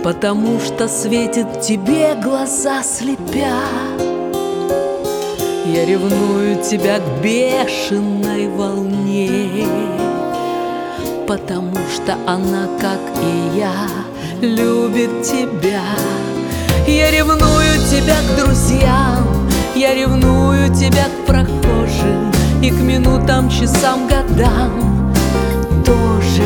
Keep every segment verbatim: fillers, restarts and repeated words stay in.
потому что светит тебе глаза слепя. Я ревную тебя к бешеной волне, потому что она, как и я, любит тебя. Я ревную тебя к друзьям, я ревную тебя к прохожим и к минутам, часам, годам тоже.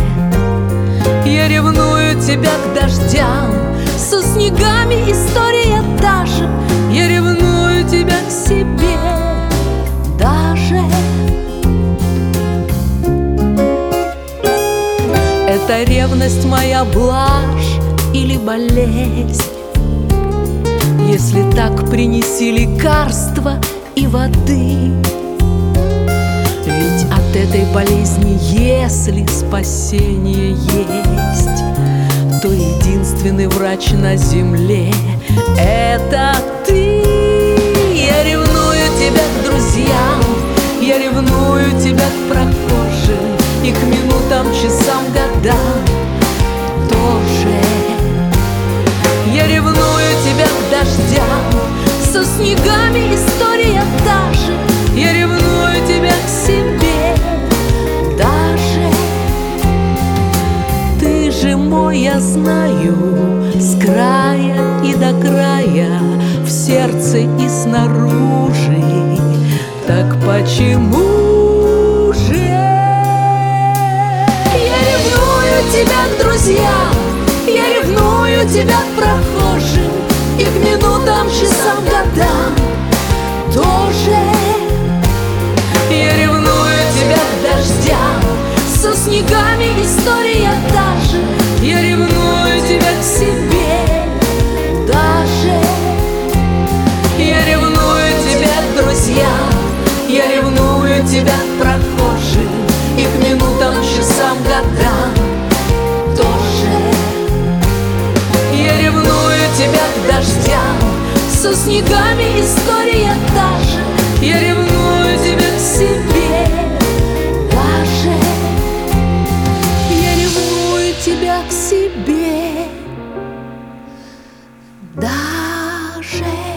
Я ревную тебя к дождям, со снегами история та же. Я ревную тебя к себе даже. Это ревность моя, блажь или болезнь? Если так, принеси лекарства и воды. Ведь от этой болезни, если спасение есть, то единственный врач на земле — это ты. Я ревную тебя к друзьям, я ревную тебя к прохожим и к минутам, часам, годам тоже. Я ревную тебя к дождям, со снегами история та же. Я ревную тебя к себе даже. Ты же мой, я знаю, с края и до края, в сердце и снаружи. Так почему же я ревную тебя к друзьям, я ревную тебя к прохожим и к минутам, часам, годам тоже. Я ревную тебя к дождям, со снегами история та же. Я ревную тебя к себе даже. Я ревную тебя к друзьям, я ревную тебя к прохожим и к минутам, часам, годам тоже. Я ревную тебя к дождям, со снегами история та же. Я ревную тебя к себе даже. Я ревную тебя к себе даже.